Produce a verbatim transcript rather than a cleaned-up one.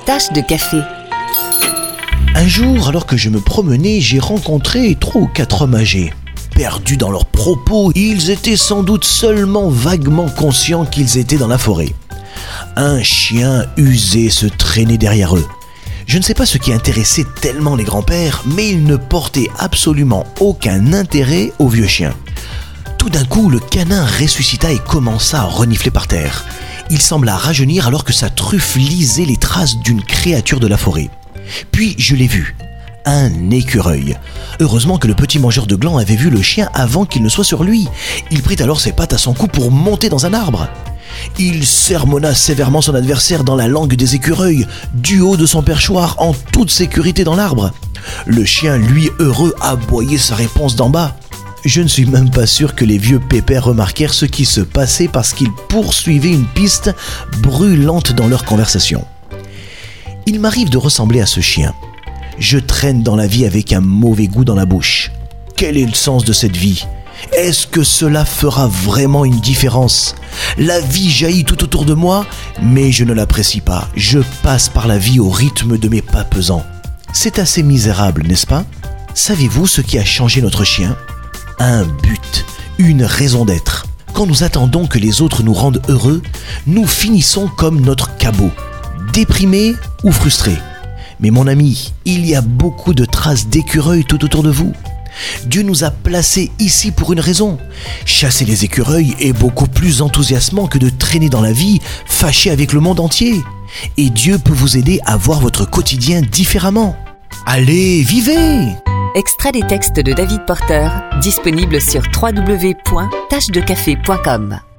Tasse de café. Un jour, alors que je me promenais, j'ai rencontré trois ou quatre hommes âgés. Perdus dans leurs propos, ils étaient sans doute seulement vaguement conscients qu'ils étaient dans la forêt. Un chien usé se traînait derrière eux. Je ne sais pas ce qui intéressait tellement les grands-pères, mais ils ne portaient absolument aucun intérêt au vieux chien. Tout d'un coup, le canin ressuscita et commença à renifler par terre. Il sembla rajeunir alors que sa truffe lisait les traces d'une créature de la forêt. Puis je l'ai vu, un écureuil. Heureusement que le petit mangeur de glands avait vu le chien avant qu'il ne soit sur lui. Il prit alors ses pattes à son cou pour monter dans un arbre. Il sermonna sévèrement son adversaire dans la langue des écureuils, du haut de son perchoir, en toute sécurité dans l'arbre. Le chien, lui, heureux, aboyait sa réponse d'en bas. Je ne suis même pas sûr que les vieux pépères remarquèrent ce qui se passait parce qu'ils poursuivaient une piste brûlante dans leur conversation. Il m'arrive de ressembler à ce chien. Je traîne dans la vie avec un mauvais goût dans la bouche. Quel est le sens de cette vie ? Est-ce que cela fera vraiment une différence ? La vie jaillit tout autour de moi, mais je ne l'apprécie pas. Je passe par la vie au rythme de mes pas pesants. C'est assez misérable, n'est-ce pas ? Savez-vous ce qui a changé notre chien ? Un but, une raison d'être. Quand nous attendons que les autres nous rendent heureux, nous finissons comme notre cabot, déprimés ou frustrés. Mais mon ami, il y a beaucoup de traces d'écureuils tout autour de vous. Dieu nous a placés ici pour une raison. Chasser les écureuils est beaucoup plus enthousiasmant que de traîner dans la vie, fâché avec le monde entier. Et Dieu peut vous aider à voir votre quotidien différemment. Allez, vivez ! Extrait des textes de David Porter, disponible sur w w w point tache de café point com.